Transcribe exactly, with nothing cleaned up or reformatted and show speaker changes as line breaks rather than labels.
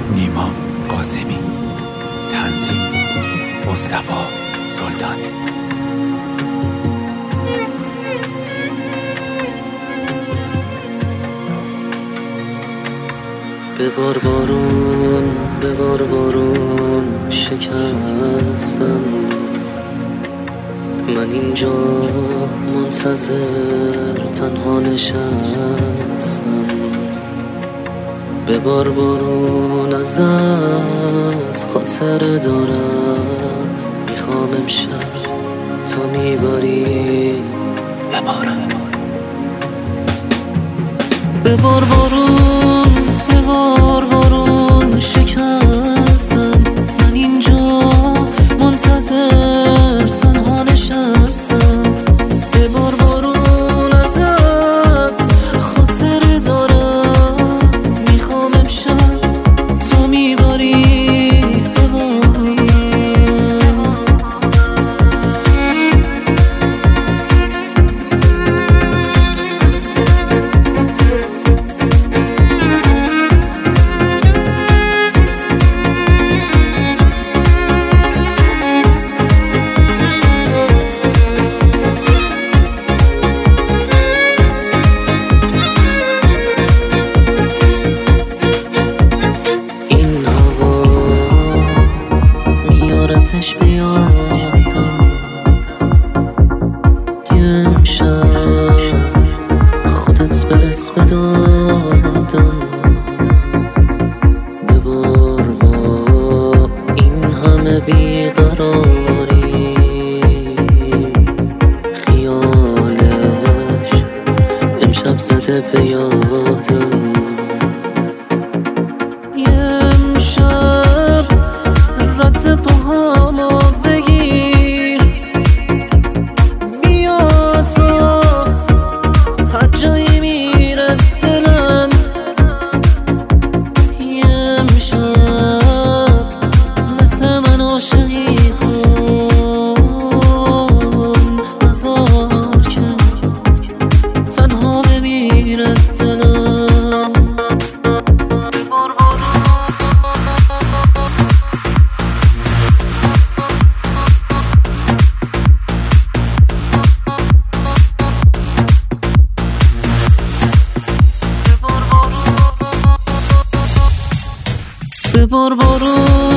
نیما قاسمی، تنظیم مصطفی سلطانی.
ببار بارون، ببار بارون شکستم، من اینجا منتظر تنها نشستم. ببار بارون ازت خاطر دارم، میخوام امشب تو میباری. ببار ببار بارون، ببار بارون شکستم، من اینجا منتظر تنها نشستم. ببار بارون ازت خاطر دارم، میخوام امشب تو میباری. آتش بیادم یه امشب خودت برس بدادم. ببار با این همه بیقراری، خیالش امشب زده به یادم. پاهامو بگیر، بیا تا هر جایی میره دلم. یه امشب مثل من عاشقی کن، نذار که تنها بمیره دلم. ببار بارون